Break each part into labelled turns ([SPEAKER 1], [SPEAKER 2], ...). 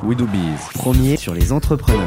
[SPEAKER 1] We Do Biz, premier sur les entrepreneurs.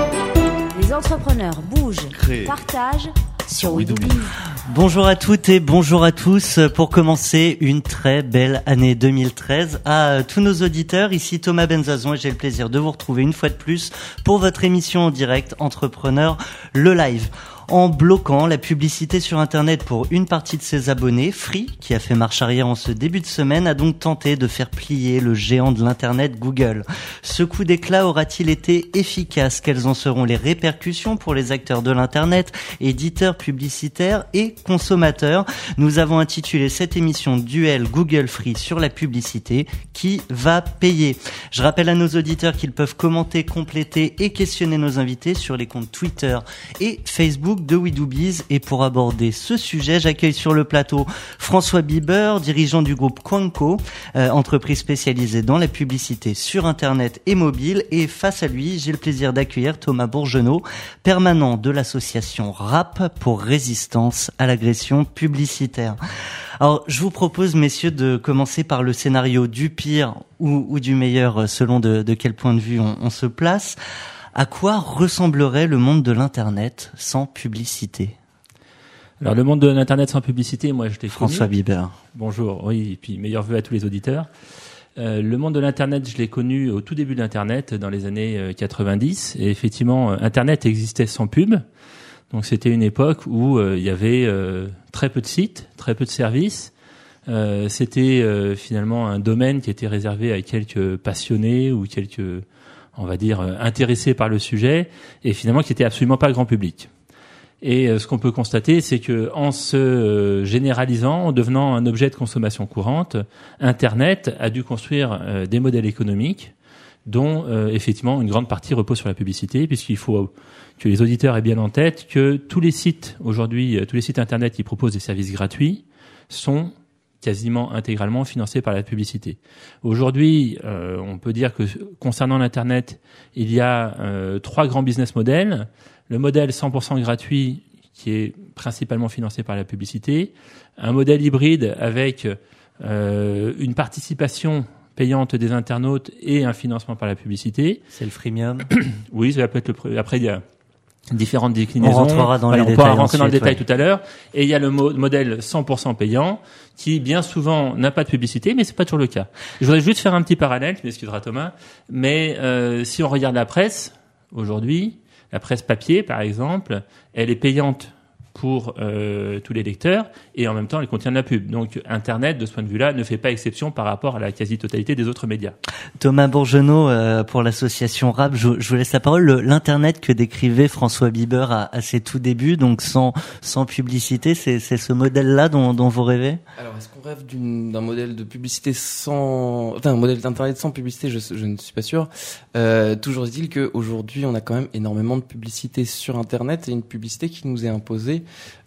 [SPEAKER 2] Les entrepreneurs bougent,
[SPEAKER 1] Créent,
[SPEAKER 2] partagent sur We Do Biz.
[SPEAKER 3] Bonjour à toutes et bonjour à tous. Pour commencer, une très belle année 2013 à tous nos auditeurs. Ici Thomas Benzazon et j'ai le plaisir de vous retrouver une fois de plus pour votre émission en direct Entrepreneur, le live. En bloquant la publicité sur Internet pour une partie de ses abonnés, Free, qui a fait marche arrière en ce début de semaine, a donc tenté de faire plier le géant de l'Internet Google. Ce coup d'éclat aura-t-il été efficace? Quelles en seront les répercussions pour les acteurs de l'Internet, éditeurs, publicitaires et consommateurs? Nous avons intitulé cette émission Duel Google Free sur la publicité. Qui va payer? Je rappelle à nos auditeurs qu'ils peuvent commenter, compléter et questionner nos invités sur les comptes Twitter et Facebook de We Do Biz. Et pour aborder ce sujet, j'accueille sur le plateau François Bieber, dirigeant du groupe Quanco, entreprise spécialisée dans la publicité sur Internet et mobile. Et face à lui, j'ai le plaisir d'accueillir Thomas Bourgenot, permanent de l'association RAP pour résistance à l'agression publicitaire. Alors, je vous propose, messieurs, de commencer par le scénario du pire ou du meilleur, selon de quel point de vue on se place. À quoi ressemblerait le monde de l'Internet sans publicité?
[SPEAKER 4] Alors, le monde de l'Internet sans publicité, moi, je l'ai
[SPEAKER 3] François
[SPEAKER 4] connu.
[SPEAKER 3] Bieber.
[SPEAKER 4] Bonjour, oui, et puis meilleurs vœux à tous les auditeurs. Le monde de l'Internet, je l'ai connu au tout début de l'Internet, dans les années 90. Et effectivement, Internet existait sans pub. Donc, c'était une époque où il y avait très peu de sites, très peu de services. C'était finalement un domaine qui était réservé à quelques passionnés ou quelques, on va dire, intéressés par le sujet, et finalement qui était absolument pas grand public. Et ce qu'on peut constater, c'est que en se généralisant, en devenant un objet de consommation courante, Internet a dû construire des modèles économiques dont effectivement une grande partie repose sur la publicité, puisqu'il faut que les auditeurs aient bien en tête que tous les sites aujourd'hui, tous les sites Internet qui proposent des services gratuits sont quasiment intégralement financés par la publicité. Aujourd'hui, on peut dire que concernant l'Internet, il y a 3 grands business models. Le modèle 100% gratuit, qui est principalement financé par la publicité. Un modèle hybride avec une participation payante des internautes et un financement par la publicité.
[SPEAKER 3] C'est le freemium.
[SPEAKER 4] Oui, ça peut être après, il y a différentes déclinaisons.
[SPEAKER 3] On rentrera dans les détails.
[SPEAKER 4] On pourra rentrer dans le détail
[SPEAKER 3] ouais.
[SPEAKER 4] tout à l'heure. Et il y a le modèle 100% payant qui, bien souvent, n'a pas de publicité, mais c'est pas toujours le cas. Je voudrais juste faire un petit parallèle, tu m'excuseras Thomas, mais si on regarde la presse, aujourd'hui, la presse papier, par exemple, elle est payante pour tous les lecteurs et en même temps elle contient de la pub. Donc Internet, de ce point de vue-là, ne fait pas exception par rapport à la quasi-totalité des autres médias.
[SPEAKER 3] Thomas Bourgenot, pour l'association RAP, je vous laisse la parole. L'Internet que décrivait François Bieber à ses tout débuts, donc sans publicité, c'est ce modèle-là dont vous rêvez?
[SPEAKER 5] Alors, est-ce qu'on rêve d'un modèle de publicité un modèle d'Internet sans publicité? Je ne suis pas sûr. Toujours est-il qu'aujourd'hui, on a quand même énormément de publicité sur Internet et une publicité qui nous est imposée.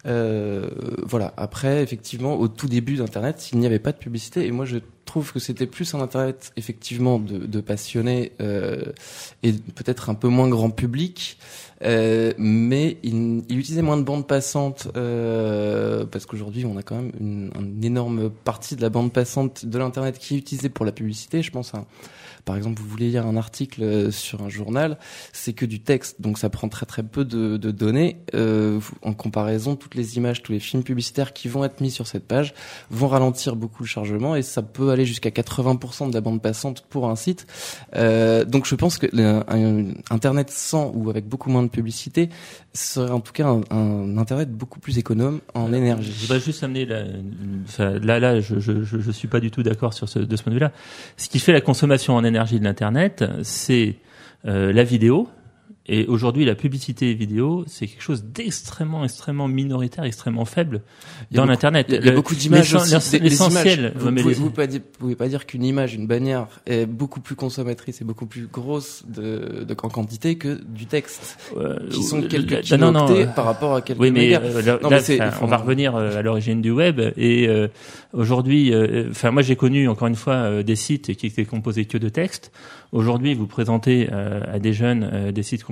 [SPEAKER 5] Voilà. Après, effectivement, au tout début d'Internet, il n'y avait pas de publicité et moi, je trouve que c'était plus un Internet, effectivement, de passionnés et peut-être un peu moins grand public. Mais il utilisait moins de bande passante parce qu'aujourd'hui on a quand même une énorme partie de la bande passante de l'internet qui est utilisée pour la publicité. Je pense à, par exemple, vous voulez lire un article sur un journal, c'est que du texte, donc ça prend très très peu de données. En comparaison, toutes les images, tous les films publicitaires qui vont être mis sur cette page vont ralentir beaucoup le chargement et ça peut aller jusqu'à 80% de la bande passante pour un site. Donc je pense que Internet sans ou avec beaucoup moins de publicité serait en tout cas un Internet beaucoup plus économe en énergie.
[SPEAKER 4] Je voudrais juste amener là, je suis pas du tout d'accord de ce point de vue-là. Ce qui fait la consommation en énergie de l'Internet, c'est la vidéo. Et aujourd'hui, la publicité vidéo, c'est quelque chose extrêmement minoritaire, extrêmement faible dans l'Internet.
[SPEAKER 5] Il y a beaucoup d'images aussi.
[SPEAKER 4] L'essentiel.
[SPEAKER 5] Vous pouvez pas dire qu'une image, une bannière est beaucoup plus consommatrice et beaucoup plus grosse en quantité que du texte, qui sont quelques kilooctets par rapport à quelques mégas.
[SPEAKER 4] On va revenir à l'origine du web. Et aujourd'hui, moi j'ai connu encore une fois des sites qui étaient composés que de texte. Aujourd'hui, vous présentez à des jeunes des sites composés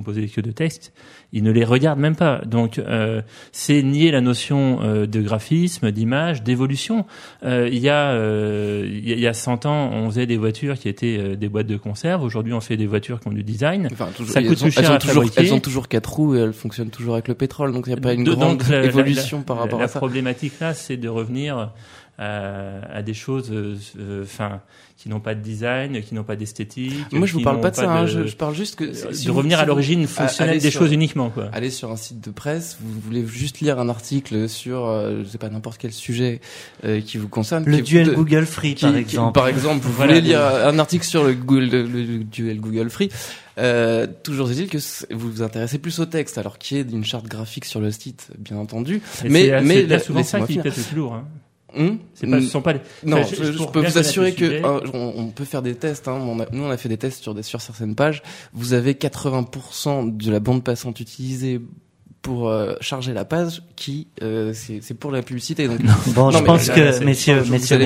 [SPEAKER 4] composés que de texte, ils ne les regardent même pas. Donc c'est nier la notion de graphisme, d'image, d'évolution. Il y a 100 ans, on faisait des voitures qui étaient des boîtes de conserve. Aujourd'hui, on fait des voitures qui ont du design.
[SPEAKER 5] Enfin, toujours,
[SPEAKER 4] ça coûte plus cher à fabriquer.
[SPEAKER 5] Elles ont toujours 4 roues et elles fonctionnent toujours avec le pétrole. Donc il n'y a pas une grande évolution par rapport à ça.
[SPEAKER 4] La problématique là, c'est de revenir à des choses qui n'ont pas de design, qui n'ont pas d'esthétique.
[SPEAKER 5] Moi je vous parle pas de ça, je parle juste que
[SPEAKER 4] de revenir à l'origine fonctionnelle des choses uniquement, quoi.
[SPEAKER 5] Allez sur un site de presse, vous voulez juste lire un article sur je sais pas, n'importe quel sujet qui vous concerne,
[SPEAKER 3] le duel Google Free par exemple.
[SPEAKER 5] Par exemple, vous voulez lire un article sur le duel Google Free. Toujours est-il que vous vous intéressez plus au texte, alors qu'il y ait une charte graphique sur le site, bien entendu.
[SPEAKER 4] Mais c'est souvent ça qui pèse le plus lourd. Ce sont pas les...
[SPEAKER 5] Non, je peux vous assurer que on peut faire des tests. Nous, on a fait des tests sur certaines pages. Vous avez 80% de la bande passante utilisée pour charger la page qui c'est pour la publicité. Donc
[SPEAKER 3] bon, je pense que messieurs,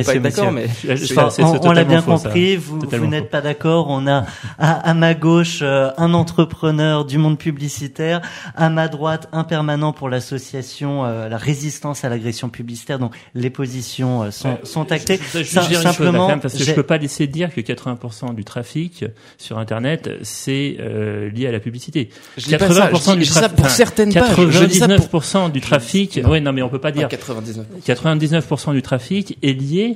[SPEAKER 3] on l'a bien compris. Vous n'êtes pas d'accord. On a à ma gauche un entrepreneur du monde publicitaire, à ma droite un permanent pour l'association la résistance à l'agression publicitaire. Donc les positions sont actées.
[SPEAKER 4] Simplement, parce que je peux pas laisser dire que 80% du trafic sur Internet c'est lié à la publicité.
[SPEAKER 5] 80% du trafic pour certaines pages.
[SPEAKER 4] 99% du trafic, oui, non, mais on peut pas dire. 99% du trafic est lié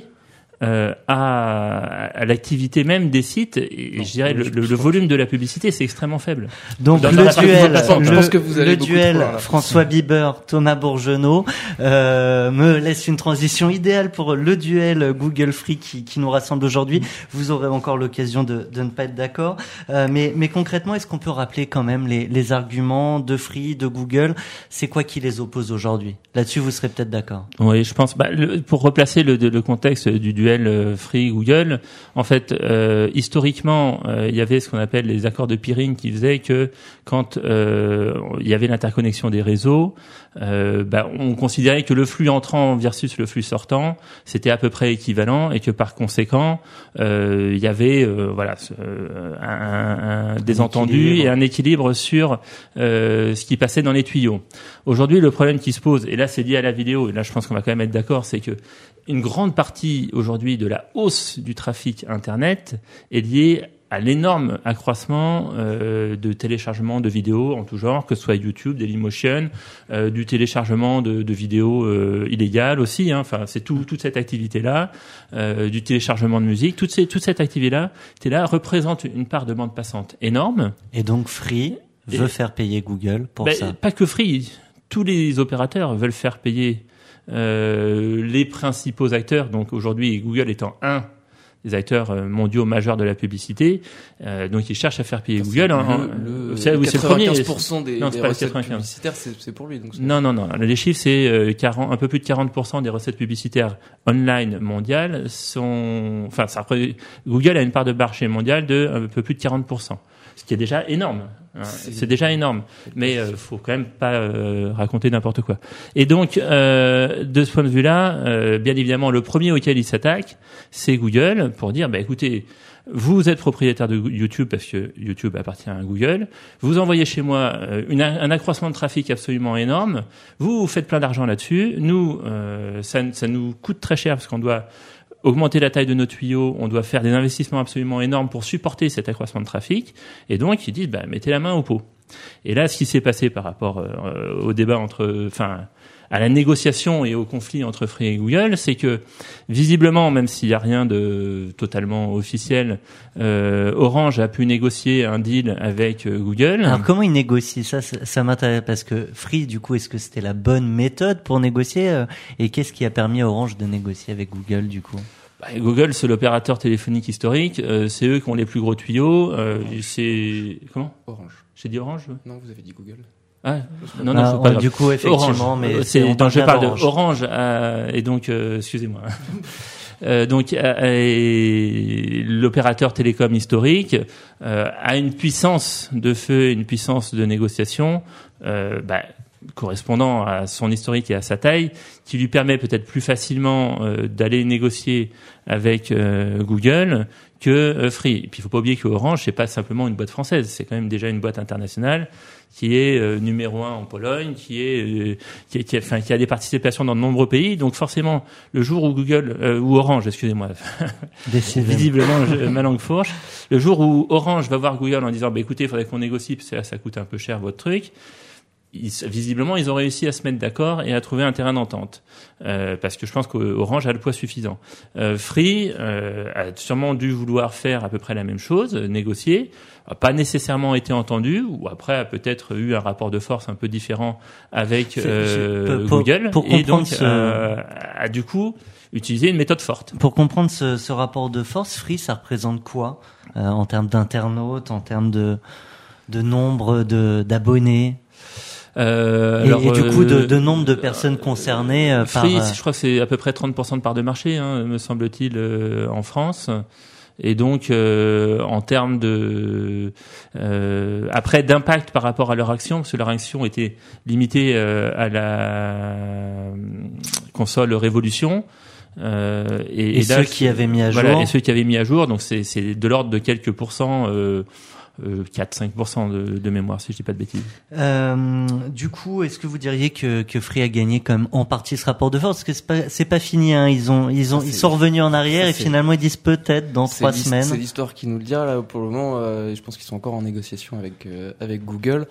[SPEAKER 4] à l'activité même des sites, et je dirais le volume de la publicité c'est extrêmement faible.
[SPEAKER 3] Donc le duel François Bieber, Thomas Bourgenot me laisse une transition idéale pour le duel Google Free qui nous rassemble aujourd'hui. Vous aurez encore l'occasion de ne pas être d'accord, mais concrètement, est-ce qu'on peut rappeler quand même les arguments de Free, de Google? C'est quoi qui les oppose aujourd'hui? Là-dessus, vous serez peut-être d'accord.
[SPEAKER 4] Oui, je pense. Pour replacer le contexte du duel Free Google, en fait, historiquement, il y avait ce qu'on appelle les accords de peering qui faisaient que quand il y avait l'interconnexion des réseaux, on considérait que le flux entrant versus le flux sortant, c'était à peu près équivalent, et que par conséquent, il y avait des entendus et un équilibre sur ce qui passait dans les tuyaux. Aujourd'hui, le problème qui se pose, et là c'est lié à la vidéo, et là je pense qu'on va quand même être d'accord, c'est que une grande partie aujourd'hui de la hausse du trafic Internet est liée à l'énorme accroissement de téléchargement de vidéos en tout genre, que ce soit YouTube, Dailymotion, du téléchargement de vidéos illégales aussi. Enfin, c'est toute cette activité-là, du téléchargement de musique, toute cette activité-là, représente une part de bande passante énorme.
[SPEAKER 3] Et donc Free veut faire payer Google pour ça.
[SPEAKER 4] Pas que Free, tous les opérateurs veulent faire payer les principaux acteurs. Donc aujourd'hui, Google étant un des acteurs mondiaux majeurs de la publicité, donc ils cherchent à faire payer Google.
[SPEAKER 5] C'est le premier. 95% des recettes publicitaires, c'est pour lui. Donc
[SPEAKER 4] non. Les chiffres, c'est un peu plus de 40% des recettes publicitaires online mondiales sont. Enfin, Google a une part de marché mondial de un peu plus de 40%. Ce qui est déjà énorme. C'est déjà énorme. Mais faut quand même pas raconter n'importe quoi. Et donc, de ce point de vue-là, bien évidemment, le premier auquel il s'attaque, c'est Google, pour dire, écoutez, vous êtes propriétaire de YouTube parce que YouTube appartient à Google. Vous envoyez chez moi un accroissement de trafic absolument énorme. Vous faites plein d'argent là-dessus. Nous, ça nous coûte très cher parce qu'on doit augmenter la taille de nos tuyaux, on doit faire des investissements absolument énormes pour supporter cet accroissement de trafic. Et donc, ils disent, mettez la main au pot. Et là, ce qui s'est passé par rapport au débat à la négociation et au conflit entre Free et Google, c'est que, visiblement, même s'il y a rien de totalement officiel, Orange a pu négocier un deal avec Google.
[SPEAKER 3] Alors, comment ils négocient? Ça m'intéresse, parce que Free, du coup, est-ce que c'était la bonne méthode pour négocier? Et qu'est-ce qui a permis à Orange de négocier avec Google, du coup?
[SPEAKER 4] Google, c'est l'opérateur téléphonique historique, c'est eux qui ont les plus gros tuyaux, c'est... Comment?
[SPEAKER 5] Orange.
[SPEAKER 4] J'ai dit Orange?
[SPEAKER 5] Non, vous avez dit Google.
[SPEAKER 4] Ah, non, c'est pas grave.
[SPEAKER 3] Du coup, effectivement,
[SPEAKER 4] Orange.
[SPEAKER 3] mais
[SPEAKER 4] je parle de Orange, et donc, excusez-moi. Donc, l'opérateur télécom historique a une puissance de feu, une puissance de négociation correspondant à son historique et à sa taille, qui lui permet peut-être plus facilement d'aller négocier avec Google que Free. Et puis il faut pas oublier que Orange, c'est pas simplement une boîte française, c'est quand même déjà une boîte internationale qui est numéro 1 en Pologne, qui a des participations dans de nombreux pays. Donc forcément, le jour où ou Orange, excusez-moi, visiblement ma langue fourche, le jour où Orange va voir Google en disant écoutez, il faudrait qu'on négocie parce que là ça coûte un peu cher votre truc. Visiblement, ils ont réussi à se mettre d'accord et à trouver un terrain d'entente, parce que je pense qu'Orange a le poids suffisant. Free a sûrement dû vouloir faire à peu près la même chose, négocier, a pas nécessairement été entendu, ou après a peut-être eu un rapport de force un peu différent avec Google, et donc a du coup utilisé une méthode forte.
[SPEAKER 3] Pour comprendre ce rapport de force, Free, ça représente quoi en termes d'internautes, en termes de nombre d'abonnés?
[SPEAKER 4] Et
[SPEAKER 3] du coup, de nombre de personnes concernées
[SPEAKER 4] Free, je crois que c'est à peu près 30% de part de marché, me semble-t-il, en France. Et donc, en termes de après d'impact par rapport à leur action, parce que leur action était limitée à la console Révolution.
[SPEAKER 3] Et ceux qui avaient mis à jour.
[SPEAKER 4] Voilà, et ceux qui avaient mis à jour, donc c'est de l'ordre de quelques pourcents. 4-5% de mémoire, si je dis pas de bêtises.
[SPEAKER 3] Du coup, est-ce que vous diriez que Free a gagné quand même en partie ce rapport de force? Parce que c'est pas fini, hein. Ils sont revenus en arrière et finalement ils disent peut-être dans 3 semaines.
[SPEAKER 5] C'est l'histoire qui nous le dira, là, pour le moment. Je pense qu'ils sont encore en négociation avec Google.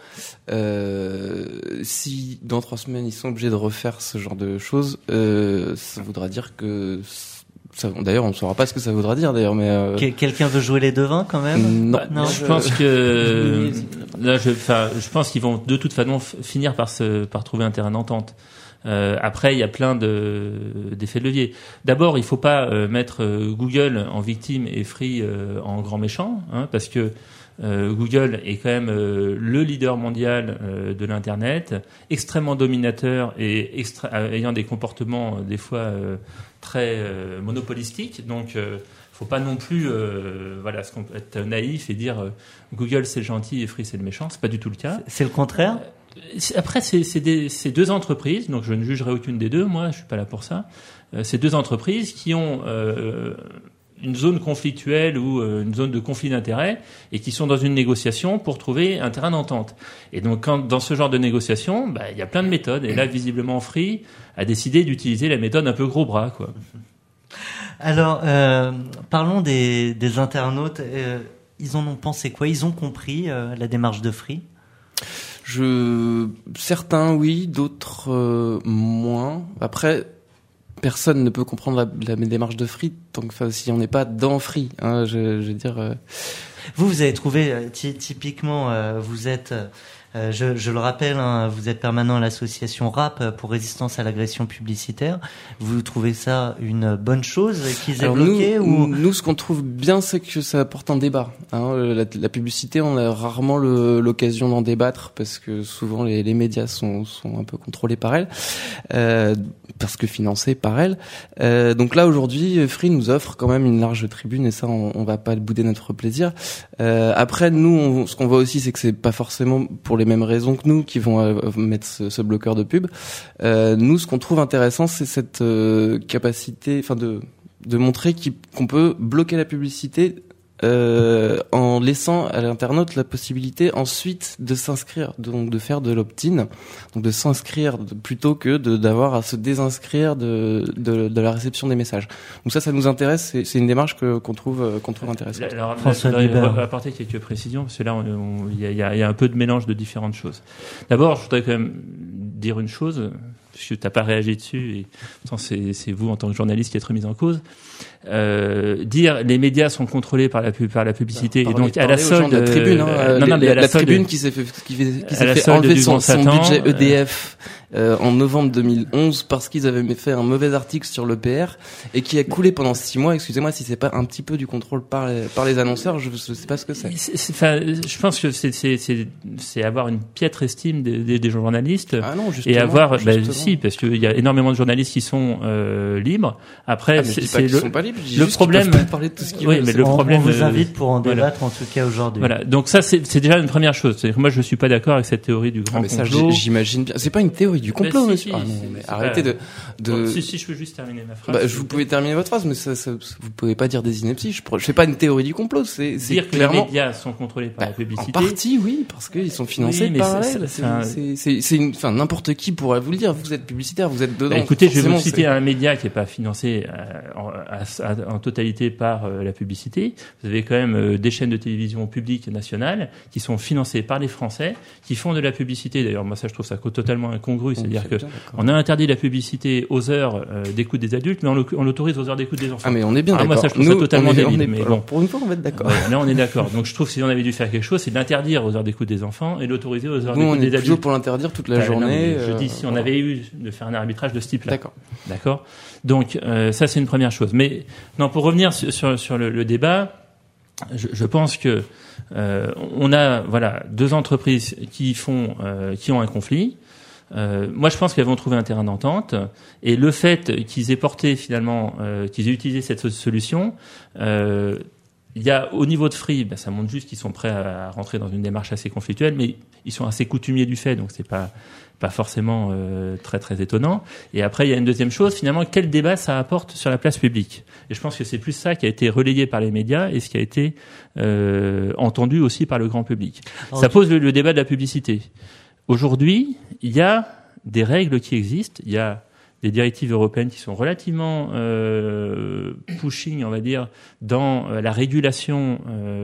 [SPEAKER 5] Si dans 3 semaines ils sont obligés de refaire ce genre de choses, ça voudra dire que d'ailleurs, on ne saura pas ce que ça voudra dire, d'ailleurs, mais
[SPEAKER 3] quelqu'un veut jouer les devins, quand même?
[SPEAKER 5] Non.
[SPEAKER 4] Je pense que là, je pense qu'ils vont de toute façon finir par trouver un terrain d'entente. Après, il y a plein d'effets de levier. D'abord, il faut pas mettre Google en victime et Free en grand méchant, parce que Google est quand même le leader mondial de l'internet, extrêmement dominateur et ayant des comportements des fois très monopolistiques. Donc faut pas non plus être naïf et dire Google c'est le gentil et Free c'est le méchant. C'est pas du tout le cas.
[SPEAKER 3] C'est le contraire.
[SPEAKER 4] Après, c'est 2 entreprises, donc je ne jugerai aucune des deux. Moi, je suis pas là pour ça. C'est 2 entreprises qui ont une zone conflictuelle ou une zone de conflit d'intérêts et qui sont dans une négociation pour trouver un terrain d'entente. Et donc, dans ce genre de négociation, il y a plein de méthodes. Et là, visiblement, Free a décidé d'utiliser la méthode un peu gros bras, quoi.
[SPEAKER 3] Alors, parlons des internautes. Ils en ont pensé quoi? Ils ont compris la démarche de Free?
[SPEAKER 5] Certains oui, d'autres moins. Après, personne ne peut comprendre la démarche de Free si on n'est pas dans Free. Je veux dire.
[SPEAKER 3] Vous avez trouvé typiquement, vous êtes. Je le rappelle, vous êtes permanent à l'association RAP pour résistance à l'agression publicitaire. Vous trouvez ça une bonne chose qu'ils aient bloqué
[SPEAKER 5] nous, ce qu'on trouve bien, c'est que ça apporte un débat. La publicité, on a rarement l'occasion d'en débattre parce que souvent les médias sont un peu contrôlés par elle, parce que financés par elle. Donc là, aujourd'hui, Free nous offre quand même une large tribune et ça, on va pas bouder notre plaisir. Après, nous, ce qu'on voit aussi, c'est que c'est pas forcément pour les mêmes raisons que nous qui vont mettre ce bloqueur de pub. Nous, ce qu'on trouve intéressant, c'est cette capacité, de montrer qu'on peut bloquer la publicité en laissant à l'internaute la possibilité ensuite de s'inscrire, donc de faire de l'opt-in, donc de s'inscrire plutôt que d'avoir à se désinscrire de la réception des messages. Donc ça nous intéresse, c'est une démarche qu'on trouve intéressante.
[SPEAKER 4] Alors, on va apporter quelques précisions parce que là il y a un peu de mélange de différentes choses. D'abord, je voudrais quand même dire une chose, parce que t'as pas réagi dessus et pourtant c'est vous en tant que journaliste qui êtes remis en cause. Dire les médias sont contrôlés par la publicité et donc à la solde
[SPEAKER 5] de la tribune, la tribune qui s'est fait enlever son budget EDF en novembre 2011 parce qu'ils avaient fait un mauvais article sur l'EPR et qui a coulé pendant 6 mois. Excusez-moi si c'est pas un petit peu du contrôle par les annonceurs, je sais pas ce que c'est.
[SPEAKER 4] Enfin, je pense que c'est avoir une piètre estime des journalistes.
[SPEAKER 5] Ah non, justement.
[SPEAKER 4] Et avoir, si, parce qu'il y a énormément de journalistes qui sont libres. Après,
[SPEAKER 5] c'est sont pas libres.
[SPEAKER 4] Le problème.
[SPEAKER 5] Peuvent pas parler de tout ce qu'ils veulent.
[SPEAKER 3] Mais le problème, on vous invite pour en débattre en tout cas aujourd'hui.
[SPEAKER 4] Voilà. Donc ça, c'est déjà une première chose. C'est que moi, je suis pas d'accord avec cette théorie du grand complot.
[SPEAKER 5] J'imagine bien. C'est pas une théorie du complot,
[SPEAKER 4] si,
[SPEAKER 5] monsieur.
[SPEAKER 4] Si,
[SPEAKER 5] non, mais arrêtez de.
[SPEAKER 4] Si je peux juste terminer ma phrase.
[SPEAKER 5] Vous pouvez terminer votre phrase, mais vous pouvez pas dire des inepties. Je fais pas une théorie du complot. C'est
[SPEAKER 4] dire
[SPEAKER 5] clairement.
[SPEAKER 4] Que les médias sont contrôlés par la publicité.
[SPEAKER 5] En partie, oui, parce qu'ils sont financés par elle. C'est n'importe qui pourrait vous le dire. Vous êtes publicitaire, vous êtes dedans.
[SPEAKER 4] Écoutez, je vais vous citer un média qui est pas financé en totalité par la publicité. Vous avez quand même des chaînes de télévision publiques nationales qui sont financées par les Français, qui font de la publicité. D'ailleurs, moi, ça, je trouve ça totalement incongru. C'est-à-dire que on a interdit la publicité aux heures d'écoute des adultes, mais on l'autorise aux heures d'écoute des enfants.
[SPEAKER 5] Ah, mais on est bien d'accord.
[SPEAKER 4] Moi, ça, je trouve ça totalement débile. Mais bon.
[SPEAKER 5] Pour une fois, on va être d'accord.
[SPEAKER 4] Là, on est d'accord. Donc, je trouve que si on avait dû faire quelque chose, c'est d'interdire aux heures d'écoute des enfants et l'autoriser aux heures d'écoute des adultes.
[SPEAKER 5] Toujours pour l'interdire toute la journée.
[SPEAKER 4] Je dis, si on avait eu de faire un arbitrage de ce type-là.
[SPEAKER 5] D'accord.
[SPEAKER 4] Donc, ça, c'est une première chose. Mais, non, pour revenir sur le débat, je pense que on a deux entreprises qui ont un conflit. Moi, je pense qu'elles vont trouver un terrain d'entente, et le fait qu'ils aient porté finalement, qu'ils aient utilisé cette solution, il y a au niveau de Free, ça montre juste qu'ils sont prêts à rentrer dans une démarche assez conflictuelle, mais ils sont assez coutumiers du fait, donc c'est pas forcément très très étonnant. Et après, il y a une deuxième chose, finalement, quel débat ça apporte sur la place publique. Et je pense que c'est plus ça qui a été relayé par les médias et ce qui a été entendu aussi par le grand public. Ça pose le débat de la publicité. Aujourd'hui, il y a des règles qui existent, il y a des directives européennes qui sont relativement pushing, on va dire, dans la régulation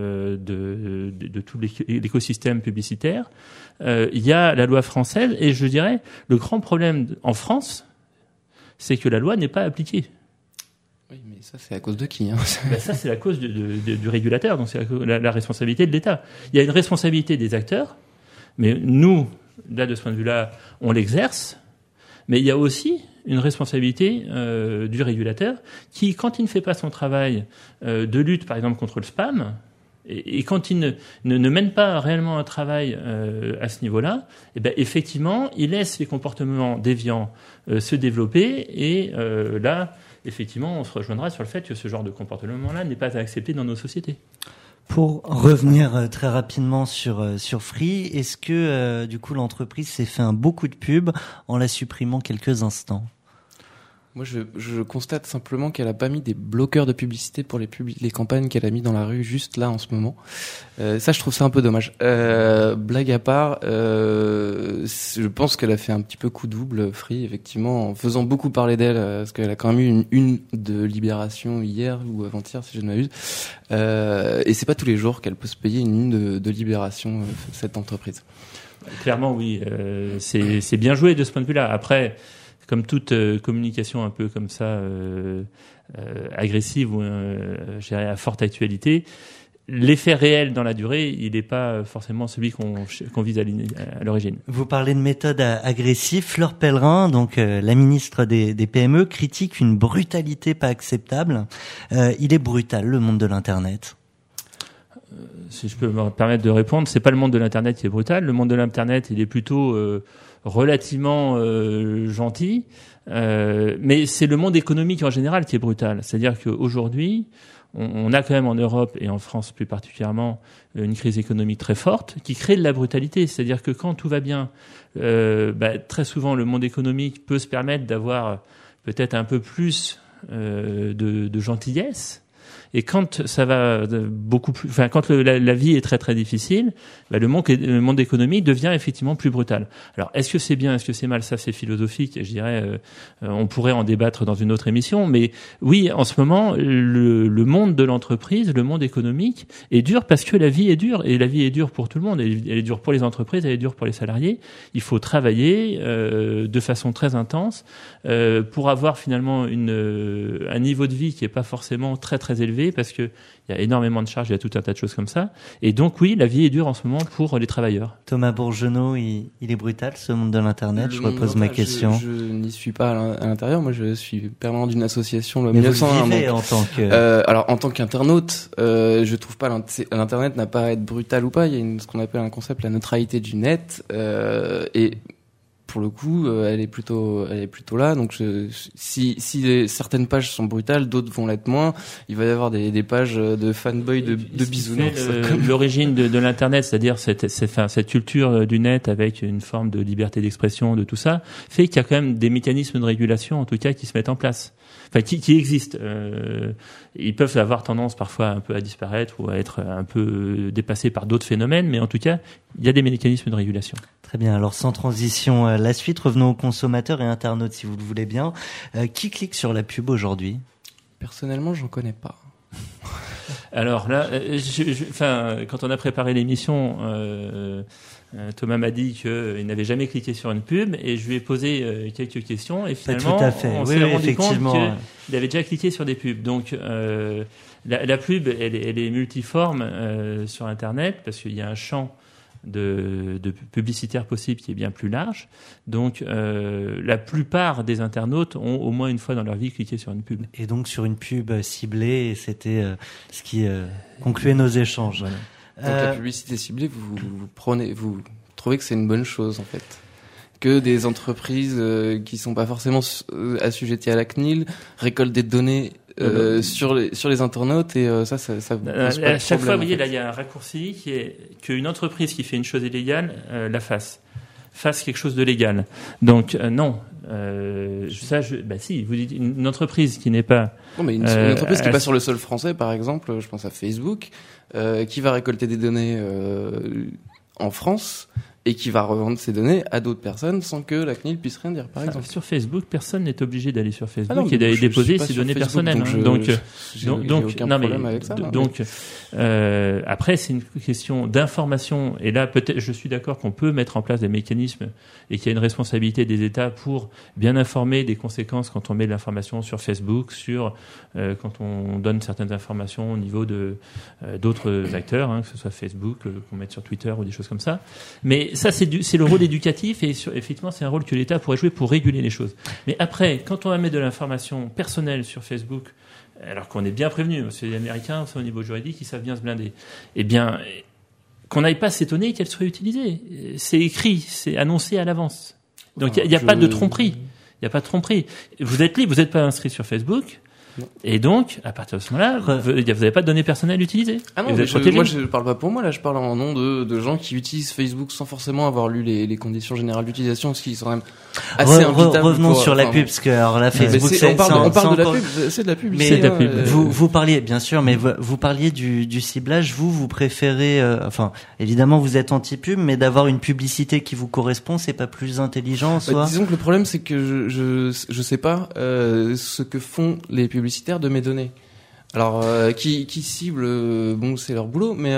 [SPEAKER 4] de tout l'écosystème publicitaire. Il y a la loi française, et je dirais, le grand problème en France, c'est que la loi n'est pas appliquée.
[SPEAKER 5] Oui, mais ça, c'est à cause de qui,
[SPEAKER 4] Ça, c'est la cause du régulateur, donc c'est la responsabilité de l'État. Il y a une responsabilité des acteurs, mais nous, là, de ce point de vue-là, on l'exerce, mais il y a aussi une responsabilité du régulateur qui, quand il ne fait pas son travail de lutte, par exemple, contre le spam, et quand il ne mène pas réellement un travail à ce niveau-là, effectivement, il laisse les comportements déviants se développer, et là, effectivement, on se rejoindra sur le fait que ce genre de comportement-là n'est pas accepté dans nos sociétés.
[SPEAKER 3] Pour revenir très rapidement sur Free, est-ce que du coup l'entreprise s'est fait un beau coup de pub en la supprimant quelques instants ?
[SPEAKER 5] Moi, je constate simplement qu'elle a pas mis des bloqueurs de publicité pour les campagnes qu'elle a mis dans la rue juste là en ce moment. Ça, je trouve ça un peu dommage. Blague à part, je pense qu'elle a fait un petit peu coup double, Free, effectivement, en faisant beaucoup parler d'elle, parce qu'elle a quand même eu une de Libération hier ou avant-hier, si je ne m'abuse. Et c'est pas tous les jours qu'elle peut se payer une de Libération, cette entreprise.
[SPEAKER 4] Clairement, oui. C'est bien joué de ce point de vue-là. Après, comme toute communication un peu comme ça, agressive ou je dirais à forte actualité, l'effet réel dans la durée, il n'est pas forcément celui qu'on vise à l'origine.
[SPEAKER 3] Vous parlez de méthode agressive. Fleur Pellerin, donc la ministre des PME, critique une brutalité pas acceptable. Il est brutal, le monde de l'Internet.
[SPEAKER 4] Si je peux me permettre de répondre, c'est pas le monde de l'Internet qui est brutal. Le monde de l'Internet, il est plutôt relativement gentil, mais c'est le monde économique en général qui est brutal. C'est-à-dire qu'aujourd'hui, on a quand même en Europe et en France plus particulièrement une crise économique très forte qui crée de la brutalité. C'est-à-dire que quand tout va bien, très souvent le monde économique peut se permettre d'avoir peut-être un peu plus de gentillesse. Et quand ça va beaucoup plus, quand la vie est très très difficile, le monde économique devient effectivement plus brutal. Alors, est-ce que c'est bien, est-ce que c'est mal? Ça, c'est philosophique. Et je dirais, on pourrait en débattre dans une autre émission. Mais oui, en ce moment, le monde de l'entreprise, le monde économique est dur parce que la vie est dure. Et la vie est dure pour tout le monde. Elle est dure pour les entreprises, elle est dure pour les salariés. Il faut travailler de façon très intense pour avoir finalement un niveau de vie qui est pas forcément très très élevé, élevé parce que il y a énormément de charges, il y a tout un tas de choses comme ça. Et donc oui, la vie est dure en ce moment pour les travailleurs.
[SPEAKER 3] Thomas Bourgenot, il est brutal ce monde de l'internet.
[SPEAKER 5] Le
[SPEAKER 3] Je
[SPEAKER 5] monde
[SPEAKER 3] repose
[SPEAKER 5] de
[SPEAKER 3] ma
[SPEAKER 5] l'internet,
[SPEAKER 3] question.
[SPEAKER 5] Je n'y suis pas à l'intérieur. Moi, je suis permanent d'une association.
[SPEAKER 3] Mais vous
[SPEAKER 5] 1901,
[SPEAKER 3] le vivez
[SPEAKER 5] donc,
[SPEAKER 3] en tant que.
[SPEAKER 5] alors, en tant qu'internaute, je trouve pas l'internet n'a pas à être brutal ou pas. Il y a ce qu'on appelle un concept, la neutralité du net, et pour le coup, elle est plutôt là. Donc, si certaines pages sont brutales, d'autres vont l'être moins. Il va y avoir des pages de fanboy de bisounours.
[SPEAKER 4] L'origine de l'internet, c'est-à-dire cette culture du net avec une forme de liberté d'expression, de tout ça, fait qu'il y a quand même des mécanismes de régulation, en tout cas, qui se mettent en place. Enfin, qui existent. Ils peuvent avoir tendance parfois un peu à disparaître ou à être un peu dépassés par d'autres phénomènes, mais en tout cas, il y a des mécanismes de régulation.
[SPEAKER 3] Très bien. Alors, sans transition, la suite, revenons aux consommateurs et internautes, si vous le voulez bien. Qui clique sur la pub aujourd'hui ?
[SPEAKER 5] Personnellement, j'en connais pas.
[SPEAKER 4] Alors là, quand on a préparé l'émission, Thomas m'a dit qu'il n'avait jamais cliqué sur une pub et je lui ai posé quelques questions et finalement
[SPEAKER 3] tout à fait.
[SPEAKER 4] on s'est rendu compte qu'il avait déjà cliqué sur des pubs. Donc la pub, elle est multiforme sur Internet parce qu'il y a un champ de publicitaires possibles qui est bien plus large. Donc la plupart des internautes ont au moins une fois dans leur vie cliqué sur une pub.
[SPEAKER 3] Et donc sur une pub ciblée, et c'était ce qui concluait nos échanges.
[SPEAKER 5] Voilà. Donc la publicité ciblée, vous trouvez que c'est une bonne chose en fait, que des entreprises qui sont pas forcément assujetties à la CNIL récoltent des données sur les internautes et ça vous pose pas de
[SPEAKER 4] chaque fois, vous voyez,
[SPEAKER 5] en fait.
[SPEAKER 4] là il y a un raccourci qui est qu'une entreprise qui fait une chose illégale la fasse quelque chose de légal. Donc non. Si vous dites une entreprise qui n'est pas
[SPEAKER 5] non, mais une entreprise qui est pas sur le sol français, par exemple, je pense à Facebook, qui va récolter des données en France et qui va revendre ces données à d'autres personnes sans que la CNIL puisse rien dire, par exemple.
[SPEAKER 4] Sur Facebook, personne n'est obligé d'aller sur Facebook
[SPEAKER 5] non,
[SPEAKER 4] et d'aller déposer ses
[SPEAKER 5] sur
[SPEAKER 4] données
[SPEAKER 5] Facebook,
[SPEAKER 4] personnelles.
[SPEAKER 5] Donc, j'ai aucun problème avec ça.
[SPEAKER 4] Après, c'est une question d'information. Et là, peut-être, je suis d'accord qu'on peut mettre en place des mécanismes et qu'il y a une responsabilité des États pour bien informer des conséquences quand on met de l'information sur Facebook, quand on donne certaines informations au niveau de d'autres acteurs, que ce soit Facebook, qu'on mette sur Twitter ou des choses comme ça. Mais ça, c'est le rôle éducatif et effectivement, c'est un rôle que l'État pourrait jouer pour réguler les choses. Mais après, quand on va mettre de l'information personnelle sur Facebook, alors qu'on est bien prévenu, c'est les Américains, c'est au niveau juridique, ils savent bien se blinder, eh bien, qu'on n'aille pas s'étonner qu'elle soit utilisée. C'est écrit, c'est annoncé à l'avance. Donc il n'y a pas de tromperie. Il n'y a pas de tromperie. Vous êtes libre, vous n'êtes pas inscrit sur Facebook. Non. Et donc, à partir de ce moment-là, vous n'avez pas de données personnelles utilisées.
[SPEAKER 5] Ah non, moi je parle pas pour moi, là je parle en nom de gens qui utilisent Facebook sans forcément avoir lu les conditions générales d'utilisation, parce qu'ils sont même assez invitables.
[SPEAKER 3] Revenons sur la pub, parce que alors là, Facebook,
[SPEAKER 5] on parle de la pub, c'est de la pub.
[SPEAKER 3] Mais
[SPEAKER 4] c'est de la pub.
[SPEAKER 3] Vous parliez, bien sûr, mais vous parliez du ciblage. Vous préférez, évidemment, vous êtes anti-pub, mais d'avoir une publicité qui vous correspond, c'est pas plus intelligent, soit?
[SPEAKER 5] Disons que le problème, c'est que je sais pas ce que font les publicitaires de mes données. Alors qui cible, c'est leur boulot, mais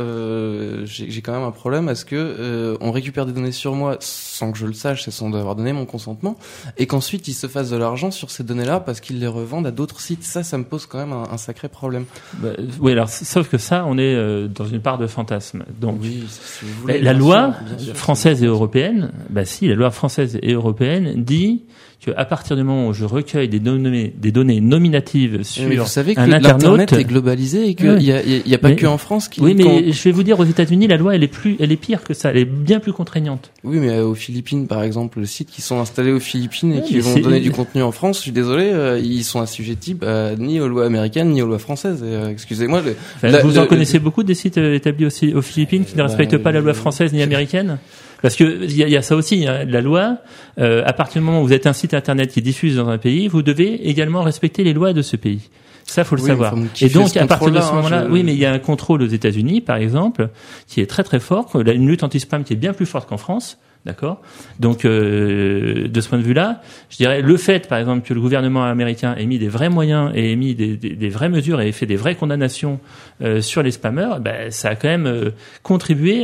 [SPEAKER 5] j'ai quand même un problème à ce que on récupère des données sur moi sans que je le sache, et sans avoir donné mon consentement, et qu'ensuite ils se fassent de l'argent sur ces données-là parce qu'ils les revendent à d'autres sites. Ça me pose quand même un sacré problème.
[SPEAKER 4] Oui, alors sauf que ça, on est dans une part de fantasme. Donc
[SPEAKER 5] oui, si vous voulez,
[SPEAKER 4] la loi française et européenne, la loi française et européenne dit que à partir du moment où je recueille des données nominatives sur
[SPEAKER 5] mais vous savez que
[SPEAKER 4] un internaute,
[SPEAKER 5] l'internet est globalisé et qu'il y a pas que en France qui.
[SPEAKER 4] Oui, mais je vais vous dire, aux États-Unis, la loi elle est pire que ça, elle est bien plus contraignante.
[SPEAKER 5] Oui, mais aux Philippines, par exemple, les sites qui sont installés aux Philippines et qui vont donner du contenu en France, je suis désolé, ils sont assujettis ni aux lois américaines ni aux lois françaises. Excusez-moi.
[SPEAKER 4] Vous en connaissez beaucoup des sites établis aussi aux Philippines qui ne respectent pas la loi française ni américaine? Parce que il y a ça aussi, hein, la loi. À partir du moment où vous êtes un site internet qui diffuse dans un pays, vous devez également respecter les lois de ce pays. Ça, faut le savoir. Et donc, à partir de ce moment-là, oui, mais il y a un contrôle aux États-Unis, par exemple, qui est très très fort. Une lutte anti-spam qui est bien plus forte qu'en France. D'accord. Donc, de ce point de vue-là, je dirais le fait, par exemple, que le gouvernement américain ait mis des vrais moyens et ait mis des vraies mesures et ait fait des vraies condamnations sur les spammers, ça a quand même contribué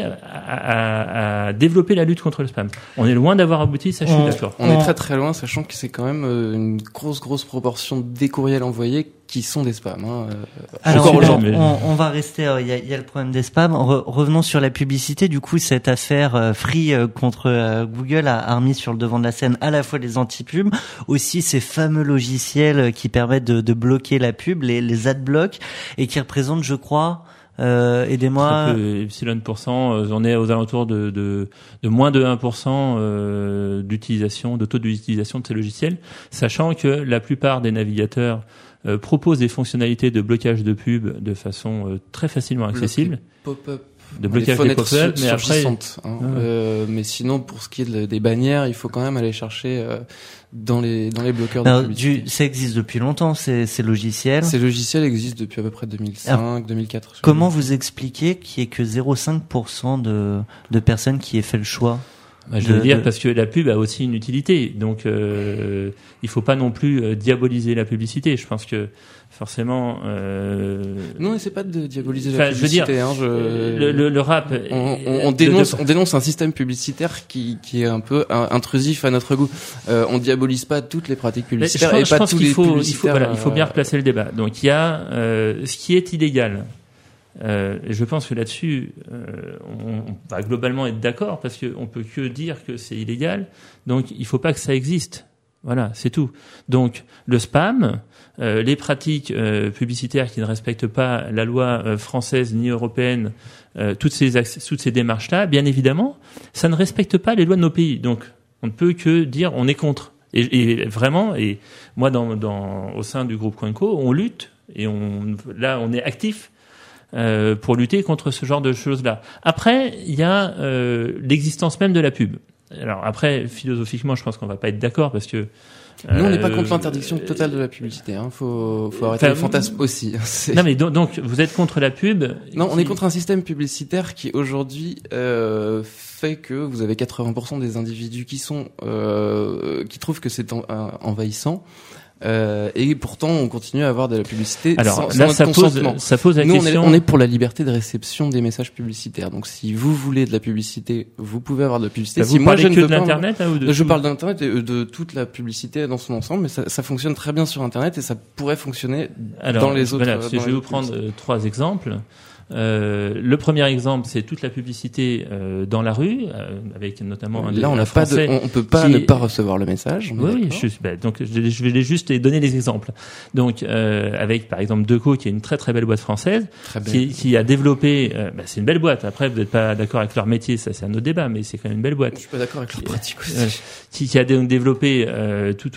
[SPEAKER 4] à développer la lutte contre le spam. On est loin d'avoir abouti, ça, je suis d'accord.
[SPEAKER 5] On est très très loin, sachant que c'est quand même une grosse proportion des courriels envoyés qui sont des spams.
[SPEAKER 3] Alors,
[SPEAKER 5] encore aujourd'hui.
[SPEAKER 3] on va rester. Il y a le problème des spams. Revenons sur la publicité. Du coup, cette affaire Free contre Google a remis sur le devant de la scène à la fois les anti-pubs, aussi ces fameux logiciels qui permettent de bloquer la pub, les adblocks, et qui représentent, je crois, aidez-moi.
[SPEAKER 4] Epsilon %, on est aux alentours de moins de 1% d'utilisation, de taux d'utilisation de ces logiciels, sachant que la plupart des navigateurs proposent des fonctionnalités de blocage de pub de façon très facilement accessible.
[SPEAKER 5] Pop-up.
[SPEAKER 4] De blocage des pop-up, mais après.
[SPEAKER 5] Mais sinon, pour ce qui est des bannières, il faut quand même aller chercher dans les bloqueurs
[SPEAKER 3] Alors,
[SPEAKER 5] de publicité.
[SPEAKER 3] ça existe depuis longtemps, ces logiciels.
[SPEAKER 5] Ces logiciels existent depuis à peu près 2005, 2004.
[SPEAKER 3] Comment vous expliquez qu'il y ait que 0,5% de personnes qui aient fait le choix?
[SPEAKER 4] Je veux dire parce que la pub a aussi une utilité, donc il faut pas non plus diaboliser la publicité. Je pense que forcément.
[SPEAKER 5] Non, c'est pas de diaboliser la publicité.
[SPEAKER 4] Je veux dire, le rap.
[SPEAKER 5] On dénonce un système publicitaire qui est un peu intrusif à notre goût. On diabolise pas toutes les pratiques publicitaires
[SPEAKER 4] je pense qu'il faut bien replacer le débat. Donc il y a ce qui est illégal. Je pense que là-dessus, on va globalement être d'accord parce qu'on peut que dire que c'est illégal. Donc, il faut pas que ça existe. Voilà, c'est tout. Donc, le spam, les pratiques publicitaires qui ne respectent pas la loi française ni européenne, toutes ces démarches-là, bien évidemment, ça ne respecte pas les lois de nos pays. Donc, on ne peut que dire on est contre. Et vraiment, et moi, au sein du groupe Coinco, on lutte et on est actif. Pour lutter contre ce genre de choses-là. Après, il y a l'existence même de la pub. Alors après, philosophiquement, je pense qu'on va pas être d'accord parce que
[SPEAKER 5] nous, on n'est pas contre l'interdiction totale de la publicité. Faut arrêter les fantasmes aussi.
[SPEAKER 4] Non, mais donc vous êtes contre la pub.
[SPEAKER 5] Non, on est contre un système publicitaire qui aujourd'hui fait que vous avez 80% des individus qui trouvent que c'est envahissant. Et pourtant, on continue à avoir de la publicité.
[SPEAKER 4] Alors
[SPEAKER 5] sans
[SPEAKER 4] là,
[SPEAKER 5] notre consentement.
[SPEAKER 4] ça pose la question.
[SPEAKER 5] On est pour la liberté de réception des messages publicitaires. Donc, si vous voulez de la publicité, vous pouvez avoir de la publicité.
[SPEAKER 4] Si
[SPEAKER 5] moi, je ne veux
[SPEAKER 4] de l'internet, ou de
[SPEAKER 5] je parle d'internet et de toute la publicité dans son ensemble, mais ça fonctionne très bien sur internet et ça pourrait fonctionner dans les autres.
[SPEAKER 4] Voilà, je vais vous prendre 3 exemples. Le premier exemple, c'est toute la publicité dans la rue, avec notamment
[SPEAKER 5] là on peut pas ne pas recevoir le message.
[SPEAKER 4] Oui, donc je vais juste donner les exemples. Donc avec par exemple Deco, qui est une très très belle boîte française, qui a développé, c'est une belle boîte. Après, vous n'êtes pas d'accord avec leur métier, ça c'est un autre débat, mais c'est quand même une belle boîte.
[SPEAKER 5] Je suis pas d'accord avec leur pratique aussi.
[SPEAKER 4] Qui a développé tout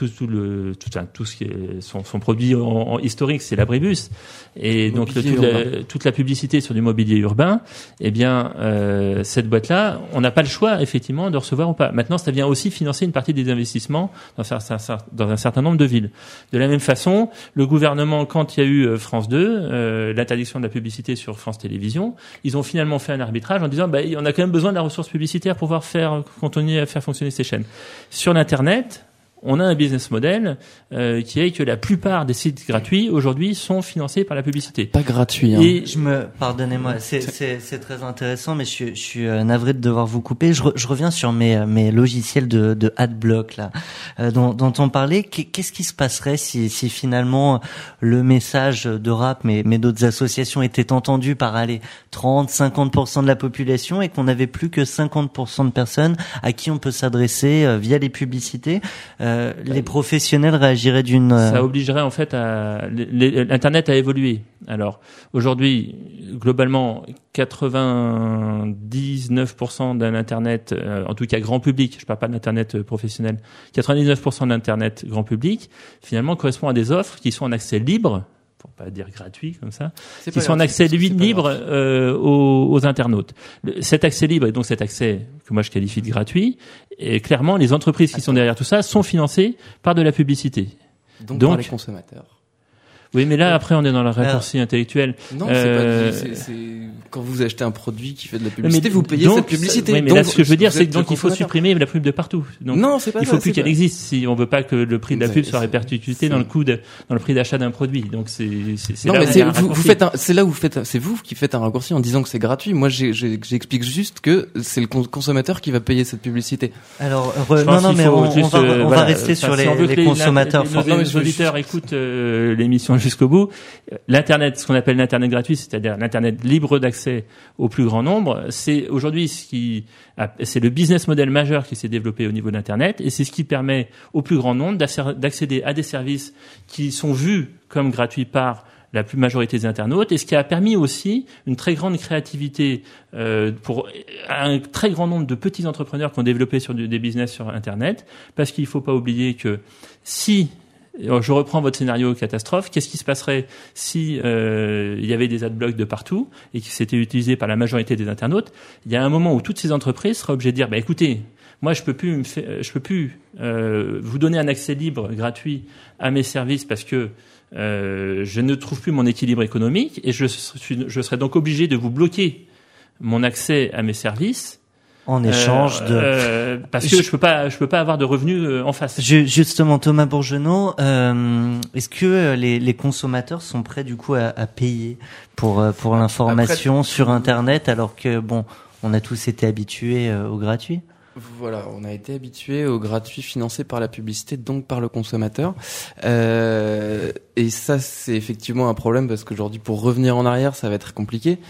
[SPEAKER 4] ce qui est son produit historique, c'est l'abribus, et donc toute la publicité sur du mobilier urbain, eh bien cette boîte-là, on n'a pas le choix effectivement de recevoir ou pas. Maintenant, ça vient aussi financer une partie des investissements dans un certain nombre de villes. De la même façon, le gouvernement, quand il y a eu France 2, l'interdiction de la publicité sur France Télévisions, ils ont finalement fait un arbitrage en disant on a quand même besoin de la ressource publicitaire pour pouvoir continuer à faire fonctionner ces chaînes. Sur l'internet, on a un business model qui est que la plupart des sites gratuits aujourd'hui sont financés par la publicité.
[SPEAKER 5] Pas gratuit. Hein.
[SPEAKER 3] Et pardonnez-moi, c'est très intéressant, mais je suis navré de devoir vous couper. Je reviens sur mes logiciels de adblock là, dont on parlait. Qu'est-ce qui se passerait si finalement le message de rap, mais d'autres associations était entendu par 30-50% de la population et qu'on n'avait plus que 50% de personnes à qui on peut s'adresser via les publicités? Les professionnels réagiraient
[SPEAKER 4] Ça obligerait en fait l'internet à évoluer. Alors aujourd'hui, globalement, 99% d'un internet, en tout cas grand public, je parle pas d'internet professionnel, 99% d'internet grand public, finalement correspond à des offres qui sont en accès libre, pour pas dire gratuit comme ça, qui sont en accès libre aux internautes. Cet accès libre et donc cet accès que moi je qualifie de gratuit, et clairement les entreprises qui sont derrière tout ça sont financées par de la publicité.
[SPEAKER 5] Donc par les consommateurs.
[SPEAKER 4] Oui, mais là après on est dans le raccourci intellectuel.
[SPEAKER 5] Non, c'est quand vous achetez un produit qui fait de la publicité, vous payez cette publicité.
[SPEAKER 4] Oui, mais là ce que je veux dire, c'est que donc il faut supprimer la pub de partout. Donc,
[SPEAKER 5] non, c'est pas
[SPEAKER 4] il faut plus qu'elle existe si on veut pas que le prix de la pub soit répercuté dans le prix d'achat d'un produit. Donc c'est
[SPEAKER 5] non, mais c'est vous qui faites un raccourci en disant que c'est gratuit. Moi j'explique juste que c'est le consommateur qui va payer cette publicité.
[SPEAKER 3] Alors on va rester sur les consommateurs.
[SPEAKER 4] Nos auditeurs écoutent l'émission jusqu'au bout. L'Internet, ce qu'on appelle l'Internet gratuit, c'est-à-dire l'Internet libre d'accès au plus grand nombre, c'est aujourd'hui c'est le business model majeur qui s'est développé au niveau de l'Internet, et c'est ce qui permet au plus grand nombre d'accéder à des services qui sont vus comme gratuits par la plus majorité des internautes, et ce qui a permis aussi une très grande créativité pour un très grand nombre de petits entrepreneurs qui ont développé des business sur Internet, parce qu'il ne faut pas oublier que si je reprends votre scénario catastrophe, qu'est-ce qui se passerait si il y avait des adblocks de partout et que c'était utilisé par la majorité des internautes? Il y a un moment où toutes ces entreprises seraient obligées de dire écoutez, moi je peux plus vous donner un accès libre gratuit à mes services parce que je ne trouve plus mon équilibre économique, et je serais donc obligé de vous bloquer mon accès à mes services
[SPEAKER 3] en échange
[SPEAKER 4] parce que je peux pas avoir de revenus en face.
[SPEAKER 3] Justement, Thomas Bourgenot, est-ce que les consommateurs sont prêts du coup à payer pour l'information sur Internet, alors que on a tous été habitués au gratuit?
[SPEAKER 5] Voilà, on a été habitué au gratuit financé par la publicité, donc par le consommateur. Et ça, c'est effectivement un problème, parce qu'aujourd'hui, pour revenir en arrière, ça va être compliqué.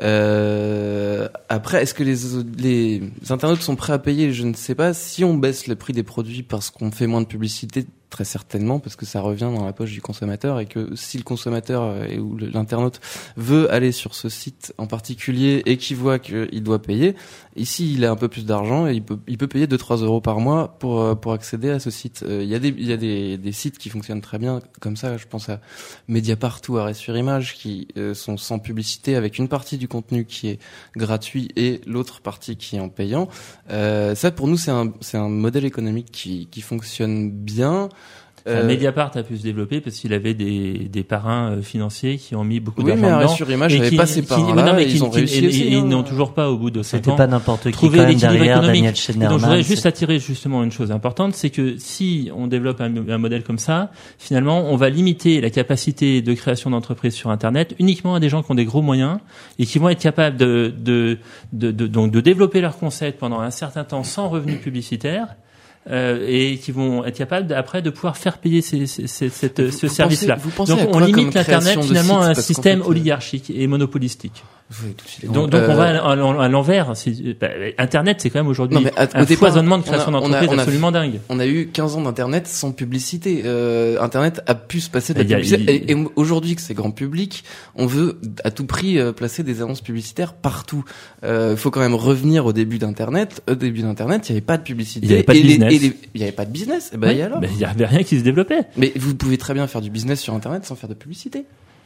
[SPEAKER 5] Après, est-ce que les internautes sont prêts à payer? Je ne sais pas. Si on baisse le prix des produits parce qu'on fait moins de publicité, très certainement, parce que ça revient dans la poche du consommateur, et que si le consommateur ou l'internaute veut aller sur ce site en particulier et qu'il voit qu'il doit payer, ici il a un peu plus d'argent et il peut payer 2-3 euros par mois pour accéder à ce site. Il y a des sites qui fonctionnent très bien comme ça. Je pense à Mediapart ou Arrêt sur Image, qui sont sans publicité, avec une partie du contenu qui est gratuit et l'autre partie qui est en payant. Ça, pour nous, c'est un modèle économique qui fonctionne bien.
[SPEAKER 4] Mediapart a pu se développer parce qu'il avait des parrains financiers qui ont mis beaucoup d'argent
[SPEAKER 5] dedans.
[SPEAKER 4] Oui, mais
[SPEAKER 5] sur Image, j'avais pas ces parrains-là, ils ont réussi aussi.
[SPEAKER 4] Ils n'ont toujours pas, au bout de 5 ans,
[SPEAKER 3] c'était pas n'importe qui quand même derrière Daniel Schneiderman.
[SPEAKER 4] Donc je voudrais juste attirer justement une chose importante, c'est que si on développe un modèle comme ça, finalement, on va limiter la capacité de création d'entreprises sur Internet uniquement à des gens qui ont des gros moyens et qui vont être capables de développer leur concept pendant un certain temps sans revenus publicitaires. Et qui vont être capables après de pouvoir faire payer ce service-là. Donc on limite l'Internet finalement à un système oligarchique et monopolistique. Donc on va à l'envers. Internet, c'est quand même aujourd'hui un foisonnement de création d'entreprises absolument dingue.
[SPEAKER 5] On a eu 15 ans d'Internet sans publicité. Internet a pu se passer de la publicité. Et aujourd'hui que c'est grand public, on veut à tout prix placer des annonces publicitaires partout. Faut quand même revenir au début d'Internet. Au début d'Internet, il n'y avait pas de publicité.
[SPEAKER 4] Il n'y avait pas de business.
[SPEAKER 5] Il n'y avait pas de business. Et alors
[SPEAKER 4] il n'y avait rien qui se développait.
[SPEAKER 5] Mais vous pouvez très bien faire du business sur Internet sans faire de publicité.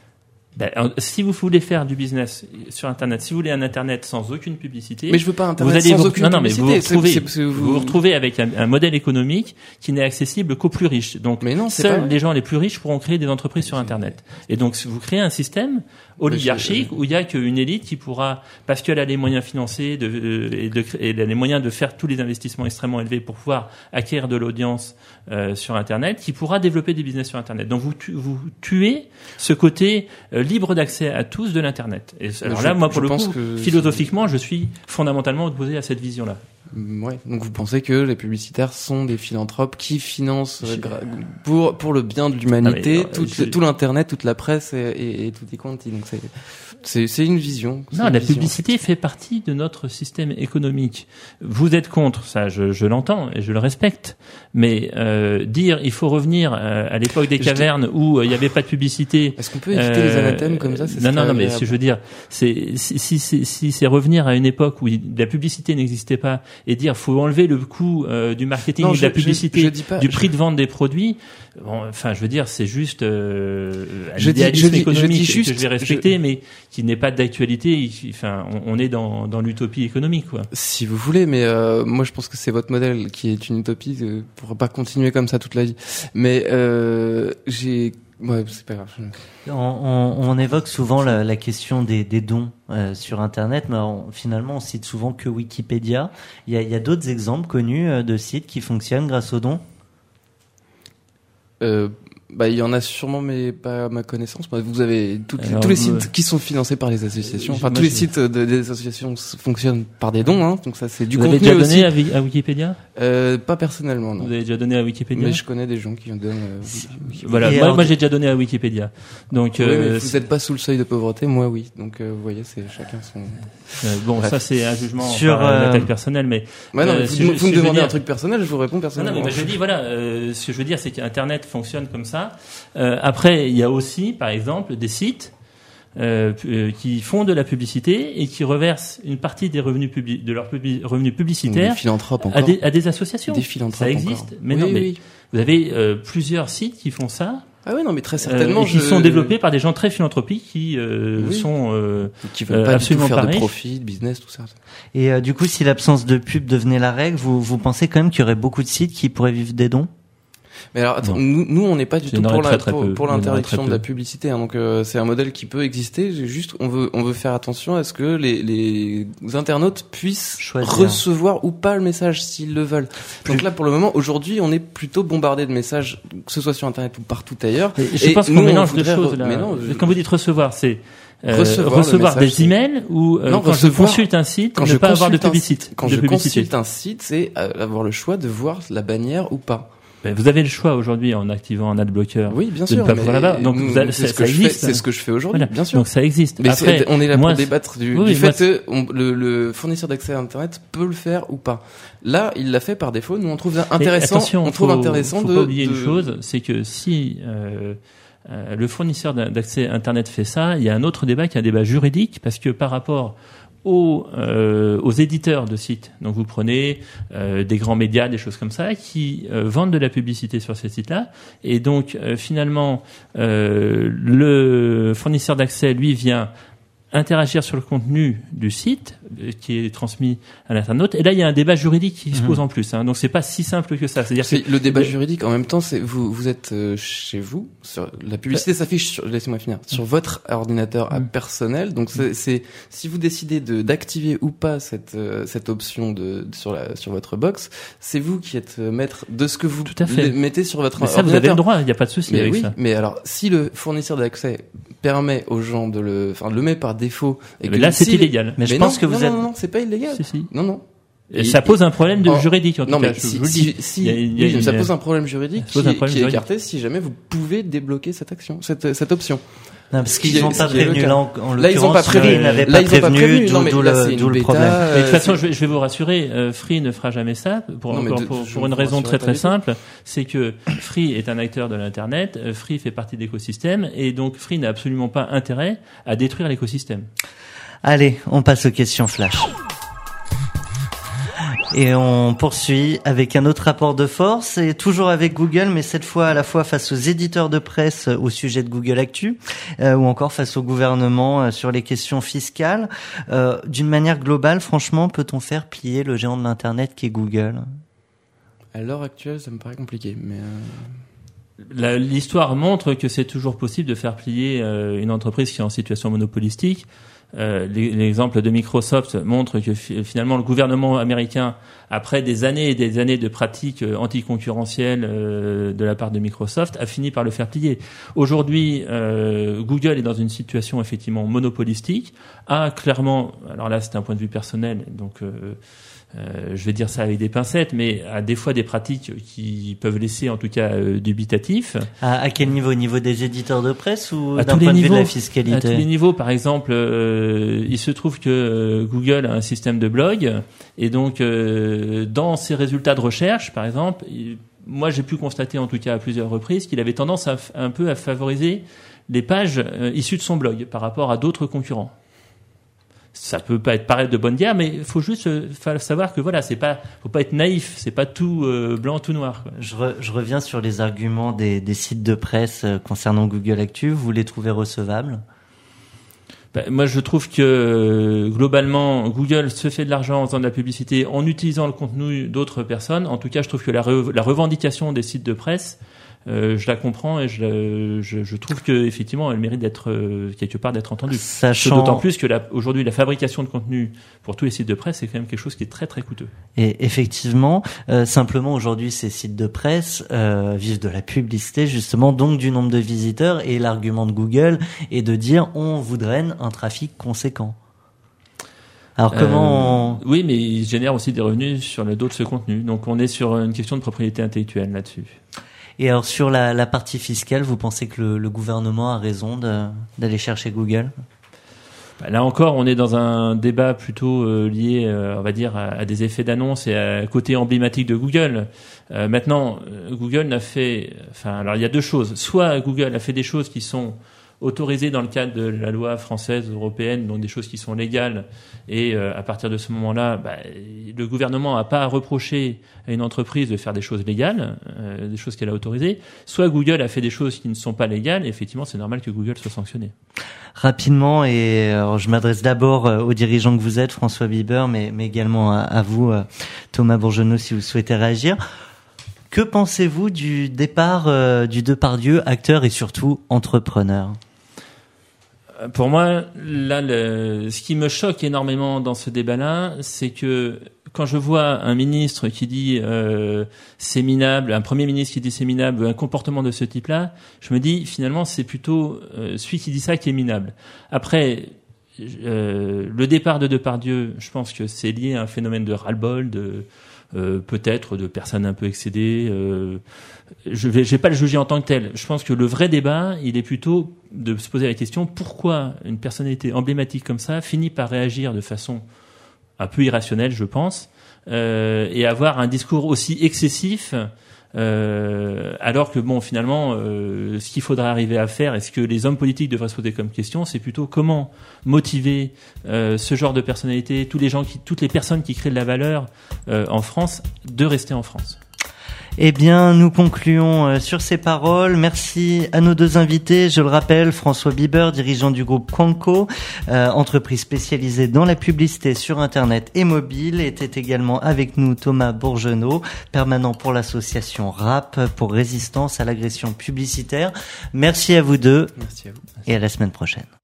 [SPEAKER 4] Si vous voulez faire du business sur Internet, si vous voulez un Internet sans aucune publicité,
[SPEAKER 5] mais je veux pas Internet sans aucune publicité.
[SPEAKER 4] Mais vous vous retrouvez avec un modèle économique qui n'est accessible qu'aux plus riches. Donc, seuls les gens les plus riches pourront créer des entreprises sur Internet. Et donc, vous créez un système oligarchique où il y a qu'une élite qui pourra, parce qu'elle a les moyens financiers et elle a les moyens de faire tous les investissements extrêmement élevés pour pouvoir acquérir de l'audience sur Internet, qui pourra développer des business sur Internet. Donc, vous tuez ce côté libre d'accès à tous de l'Internet. Et alors là, moi, pour le coup, philosophiquement, je suis fondamentalement opposé à cette vision-là.
[SPEAKER 5] Ouais. Donc vous pensez que les publicitaires sont des philanthropes qui financent pour le bien de l'humanité tout l'internet, toute la presse et tout y quanti. Donc c'est une vision.
[SPEAKER 4] Non, la publicité fait partie de notre système économique. Vous êtes contre ça, je l'entends et je le respecte. Mais dire il faut revenir à l'époque des cavernes où il n'y avait pas de publicité.
[SPEAKER 5] Est-ce qu'on peut éviter les anathèmes comme ça?
[SPEAKER 4] Non, mais ce que je veux dire, c'est si c'est revenir à une époque où la publicité n'existait pas et dire faut enlever le coût du marketing, de la publicité, du prix de vente des produits. Bon, enfin, je veux dire, c'est juste un idéalisme économique que je vais respecter, mais qui n'est pas d'actualité. Enfin, on est dans l'utopie économique, quoi.
[SPEAKER 5] Si vous voulez, mais moi, je pense que c'est votre modèle qui est une utopie. Pour pas continuer comme ça toute la vie. Mais ouais, c'est pas grave.
[SPEAKER 3] On évoque souvent la question des dons sur Internet, mais finalement on cite souvent que Wikipédia. Il y a d'autres exemples connus de sites qui fonctionnent grâce aux dons.
[SPEAKER 5] Bah, il y en a sûrement, mais pas à ma connaissance. Vous avez
[SPEAKER 4] Alors,
[SPEAKER 5] tous les sites qui sont financés par les associations. Enfin, tous les sites des associations fonctionnent par des dons, hein. Donc ça, c'est du
[SPEAKER 4] Vous
[SPEAKER 5] contenu
[SPEAKER 4] avez déjà
[SPEAKER 5] aussi.
[SPEAKER 4] donné à Wikipédia?
[SPEAKER 5] Pas personnellement, non.
[SPEAKER 4] Vous avez déjà donné à Wikipédia?
[SPEAKER 5] Mais je connais des gens qui en donnent.
[SPEAKER 4] Voilà.
[SPEAKER 3] Et
[SPEAKER 4] Moi,
[SPEAKER 3] alors-
[SPEAKER 4] moi, j'ai déjà donné à Wikipédia. Donc,
[SPEAKER 5] Oui, mais vous n'êtes pas sous le seuil de pauvreté, moi oui. Donc vous voyez, c'est chacun son.
[SPEAKER 4] bon,
[SPEAKER 5] Bref.
[SPEAKER 4] ça c'est un jugement
[SPEAKER 3] Sur,
[SPEAKER 4] par une attaque personnelle, mais
[SPEAKER 5] Ouais, non, mais
[SPEAKER 4] si
[SPEAKER 5] vous
[SPEAKER 4] je
[SPEAKER 5] me
[SPEAKER 4] veux
[SPEAKER 5] demandez
[SPEAKER 4] dire-
[SPEAKER 5] un truc personnel, je vous réponds
[SPEAKER 4] non,
[SPEAKER 5] personnellement.
[SPEAKER 4] mais je dis voilà, ce que je veux dire, c'est qu'Internet fonctionne comme ça. Après, il y a aussi, par exemple, des sites qui font de la publicité et qui reversent une partie des revenus de leurs revenus
[SPEAKER 5] Des
[SPEAKER 4] publicitaires
[SPEAKER 5] philanthropes encore.
[SPEAKER 4] à des associations.
[SPEAKER 5] Des philanthropes
[SPEAKER 4] Ça existe,
[SPEAKER 5] encore.
[SPEAKER 4] mais
[SPEAKER 5] Oui,
[SPEAKER 4] non, mais
[SPEAKER 5] oui.
[SPEAKER 4] vous avez plusieurs sites qui font ça.
[SPEAKER 5] Ah oui, non, mais très certainement.
[SPEAKER 4] Et qui sont développés par des gens très philanthropiques qui
[SPEAKER 5] Oui.
[SPEAKER 4] sont
[SPEAKER 5] qui veulent pas du tout
[SPEAKER 4] absolument
[SPEAKER 5] faire
[SPEAKER 4] pas
[SPEAKER 5] de
[SPEAKER 4] riches.
[SPEAKER 5] profit, de business, tout ça.
[SPEAKER 3] Et du coup, si l'absence de pub devenait la règle, vous pensez quand même qu'il y aurait beaucoup de sites qui pourraient vivre des dons?
[SPEAKER 5] Mais alors, attends,
[SPEAKER 4] Non.
[SPEAKER 5] nous, on n'est pas du
[SPEAKER 4] Il y
[SPEAKER 5] tout
[SPEAKER 4] en
[SPEAKER 5] pour
[SPEAKER 4] aurait très peu.
[SPEAKER 5] pour
[SPEAKER 4] Il y en aurait
[SPEAKER 5] l'interdiction
[SPEAKER 4] très
[SPEAKER 5] de la
[SPEAKER 4] peu.
[SPEAKER 5] publicité, hein, donc c'est un modèle qui peut exister. On veut faire attention à ce que les internautes puissent
[SPEAKER 3] Choisir.
[SPEAKER 5] recevoir ou pas le message s'ils le veulent. Donc là, pour le moment, aujourd'hui, on est plutôt bombardé de messages, que ce soit sur Internet ou partout ailleurs.
[SPEAKER 4] Je pense
[SPEAKER 5] nous,
[SPEAKER 4] qu'on
[SPEAKER 5] on
[SPEAKER 4] mélange deux
[SPEAKER 5] voudrait
[SPEAKER 4] choses là.
[SPEAKER 5] mais non,
[SPEAKER 4] Quand vous dites recevoir, c'est
[SPEAKER 5] Recevoir le
[SPEAKER 4] des
[SPEAKER 5] message,
[SPEAKER 4] emails ou
[SPEAKER 5] Non,
[SPEAKER 4] quand je
[SPEAKER 5] recevoir-
[SPEAKER 4] consulte un site,
[SPEAKER 5] quand
[SPEAKER 4] ne
[SPEAKER 5] je
[SPEAKER 4] pas avoir de
[SPEAKER 5] consulte un
[SPEAKER 4] publicité.
[SPEAKER 5] Quand
[SPEAKER 4] de
[SPEAKER 5] je
[SPEAKER 4] publicité.
[SPEAKER 5] consulte un site, c'est avoir le choix de voir la bannière ou pas.
[SPEAKER 4] Ben, vous avez le choix aujourd'hui en activant un adblocker.
[SPEAKER 5] Oui, bien
[SPEAKER 4] de
[SPEAKER 5] sûr.
[SPEAKER 4] ne pas
[SPEAKER 5] mais
[SPEAKER 4] voir là-bas. Donc
[SPEAKER 5] nous,
[SPEAKER 4] vous avez-
[SPEAKER 5] c'est
[SPEAKER 4] ça
[SPEAKER 5] ce que je fais.
[SPEAKER 4] existe.
[SPEAKER 5] C'est ce que je fais aujourd'hui,
[SPEAKER 4] Voilà.
[SPEAKER 5] bien sûr.
[SPEAKER 4] Donc ça existe.
[SPEAKER 5] Mais
[SPEAKER 4] Après,
[SPEAKER 5] on est là
[SPEAKER 4] moi,
[SPEAKER 5] pour débattre du
[SPEAKER 4] oui,
[SPEAKER 5] fait
[SPEAKER 4] moi,
[SPEAKER 5] que le fournisseur d'accès à Internet peut le faire ou pas. Là, il l'a fait par défaut. Nous, on trouve ça intéressant.
[SPEAKER 4] Et attention,
[SPEAKER 5] on trouve intéressant
[SPEAKER 4] faut
[SPEAKER 5] de
[SPEAKER 4] pas oublier
[SPEAKER 5] de-
[SPEAKER 4] une chose, c'est que si le fournisseur d'accès Internet fait ça, il y a un autre débat qui est un débat juridique, parce que par rapport aux éditeurs de sites, donc vous prenez des grands médias, des choses comme ça, qui vendent de la publicité sur ces sites-là, et donc finalement le fournisseur d'accès lui vient interagir sur le contenu du site qui est transmis à l'internaute. Et là, il y a un débat juridique qui se pose en plus. Hein. Donc, c'est pas si simple que ça. C'est-à-dire
[SPEAKER 5] C'est le débat juridique. En même temps, c'est vous êtes chez vous. Sur la publicité s'affiche. Laissez-moi finir. Sur votre ordinateur personnel. Donc, c'est si vous décidez d'activer ou pas cette option sur votre box, c'est vous qui êtes maître de ce que vous
[SPEAKER 4] Tout à fait.
[SPEAKER 5] mettez sur votre
[SPEAKER 4] mais ça, vous
[SPEAKER 5] ordinateur.
[SPEAKER 4] avez le droit. Il n'y a pas de souci
[SPEAKER 5] Mais
[SPEAKER 4] avec
[SPEAKER 5] oui,
[SPEAKER 4] ça.
[SPEAKER 5] mais alors si le fournisseur d'accès permet aux gens le met par défaut et
[SPEAKER 4] Mais là, c'est
[SPEAKER 5] si
[SPEAKER 4] illégal.
[SPEAKER 3] Mais je
[SPEAKER 5] non,
[SPEAKER 3] pense que
[SPEAKER 5] non,
[SPEAKER 3] vous
[SPEAKER 5] non,
[SPEAKER 3] êtes...
[SPEAKER 5] non, c'est pas illégal.
[SPEAKER 4] Si.
[SPEAKER 5] Non, non.
[SPEAKER 4] Et ça pose un problème de juridique, en tout
[SPEAKER 5] Non,
[SPEAKER 4] cas.
[SPEAKER 5] mais
[SPEAKER 4] je vous le dis.
[SPEAKER 5] oui, ça pose un problème juridique
[SPEAKER 4] Ça pose un
[SPEAKER 5] qui
[SPEAKER 4] problème
[SPEAKER 5] est
[SPEAKER 4] juridique.
[SPEAKER 5] écarté si jamais vous pouvez débloquer cette action, cette option.
[SPEAKER 3] Non, parce
[SPEAKER 5] Ce qui
[SPEAKER 3] qu'ils
[SPEAKER 5] est-
[SPEAKER 3] n'ont pas
[SPEAKER 5] ce qui est le
[SPEAKER 3] prévenu.
[SPEAKER 5] cas.
[SPEAKER 3] Là, en
[SPEAKER 5] Là, ils ont pas
[SPEAKER 3] l'occurrence,
[SPEAKER 5] prévenu.
[SPEAKER 3] ils n'avaient
[SPEAKER 5] Là,
[SPEAKER 3] pas
[SPEAKER 5] ils ont pas
[SPEAKER 3] prévenu,
[SPEAKER 5] prévenu. Non, mais
[SPEAKER 3] d'où
[SPEAKER 5] là, c'est une
[SPEAKER 3] le
[SPEAKER 5] bêta,
[SPEAKER 3] problème.
[SPEAKER 4] Mais de toute façon,
[SPEAKER 5] c'est-
[SPEAKER 4] je vais vous rassurer, Free ne fera jamais ça
[SPEAKER 5] Non, mais je
[SPEAKER 4] pour
[SPEAKER 5] vous
[SPEAKER 4] une raison
[SPEAKER 5] rassurerai
[SPEAKER 4] très
[SPEAKER 5] pas
[SPEAKER 4] très
[SPEAKER 5] du tout.
[SPEAKER 4] simple, c'est que Free est un acteur de l'internet, Free fait partie de l'écosystème et donc Free n'a absolument pas intérêt à détruire l'écosystème.
[SPEAKER 3] Allez, on passe aux questions flash. Et on poursuit avec un autre rapport de force, et toujours avec Google, mais cette fois à la fois face aux éditeurs de presse au sujet de Google Actu, ou encore face au gouvernement sur les questions fiscales. D'une manière globale, franchement, peut-on faire plier le géant de l'Internet qui est Google ?
[SPEAKER 5] À l'heure actuelle, ça me paraît compliqué, mais
[SPEAKER 4] L'histoire montre que c'est toujours possible de faire plier une entreprise qui est en situation monopolistique. L'exemple de Microsoft montre que finalement le gouvernement américain, après des années et des années de pratiques anticoncurrentielles de la part de Microsoft, a fini par le faire plier. Aujourd'hui, Google est dans une situation effectivement monopolistique, a clairement, alors là c'est un point de vue personnel, donc je vais dire ça avec des pincettes, mais à des fois des pratiques qui peuvent laisser en tout cas dubitatif.
[SPEAKER 3] À quel niveau ? Au niveau des éditeurs de presse ou
[SPEAKER 4] À
[SPEAKER 3] d'un
[SPEAKER 4] tous les
[SPEAKER 3] point de vue de la
[SPEAKER 4] niveaux.
[SPEAKER 3] fiscalité ?
[SPEAKER 4] À tous les niveaux, par exemple, il se trouve que Google a un système de blog, et donc dans ses résultats de recherche, par exemple, moi j'ai pu constater en tout cas à plusieurs reprises qu'il avait tendance un peu à favoriser les pages issues de son blog par rapport à d'autres concurrents. Ça peut pas paraître de bonne guerre, mais il faut juste savoir que voilà, faut pas être naïf, c'est pas tout blanc, tout noir, quoi.
[SPEAKER 3] Je reviens sur les arguments des sites de presse concernant Google Actu. Vous les trouvez recevables ?
[SPEAKER 4] Moi, je trouve que globalement, Google se fait de l'argent en faisant de la publicité, en utilisant le contenu d'autres personnes. En tout cas, je trouve que la revendication des sites de presse je la comprends et je trouve que effectivement elle mérite d'être quelque part d'être entendue.
[SPEAKER 3] Sachant...
[SPEAKER 4] D'autant plus que aujourd'hui la fabrication de contenu pour tous les sites de presse c'est quand même quelque chose qui est très très coûteux.
[SPEAKER 3] Et effectivement, simplement aujourd'hui ces sites de presse vivent de la publicité justement, donc du nombre de visiteurs, et l'argument de Google est de dire on vous draine un trafic conséquent. Alors comment
[SPEAKER 4] Oui, mais ils génèrent aussi des revenus sur le dos de ce contenu. Donc on est sur une question de propriété intellectuelle là-dessus.
[SPEAKER 3] Et alors sur la partie fiscale, vous pensez que le gouvernement a raison d'aller chercher Google ?
[SPEAKER 4] Là encore, on est dans un débat plutôt lié, on va dire, à des effets d'annonce et à côté emblématique de Google. Maintenant, Google n'a fait... alors il y a deux choses. Soit Google a fait des choses qui sont autorisées dans le cadre de la loi française, européenne, donc des choses qui sont légales, et à partir de ce moment-là, le gouvernement n'a pas à reprocher à une entreprise de faire des choses légales, des choses qu'elle a autorisées. Soit Google a fait des choses qui ne sont pas légales, et effectivement, c'est normal que Google soit sanctionné.
[SPEAKER 3] Rapidement, et alors je m'adresse d'abord aux dirigeants que vous êtes, François Bieber, mais également à vous, Thomas Bourgeonneau, si vous souhaitez réagir. Que pensez-vous du départ du Depardieu, acteur et surtout entrepreneur ?
[SPEAKER 4] Pour moi, là, ce qui me choque énormément dans ce débat-là, c'est que quand je vois un ministre qui dit c'est minable, un premier ministre qui dit c'est minable, un comportement de ce type-là, je me dis finalement c'est plutôt celui qui dit ça qui est minable. Après, le départ de Depardieu, je pense que c'est lié à un phénomène de ras-le-bol, peut-être de personnes un peu excédées. Je vais pas le juger en tant que tel. Je pense que le vrai débat, il est plutôt de se poser la question pourquoi une personnalité emblématique comme ça finit par réagir de façon un peu irrationnelle, je pense, et avoir un discours aussi excessif, alors que finalement, ce qu'il faudra arriver à faire, et ce que les hommes politiques devraient se poser comme question, c'est plutôt comment motiver ce genre de personnalité, toutes les personnes qui créent de la valeur en France, de rester en France.
[SPEAKER 3] Eh bien, nous concluons sur ces paroles. Merci à nos deux invités. Je le rappelle, François Bieber, dirigeant du groupe Quanco, entreprise spécialisée dans la publicité sur Internet et mobile. Était également avec nous Thomas Bourgeonneau, permanent pour l'association RAP, pour résistance à l'agression publicitaire. Merci à vous deux.
[SPEAKER 5] Merci à vous.
[SPEAKER 3] Et à la semaine prochaine.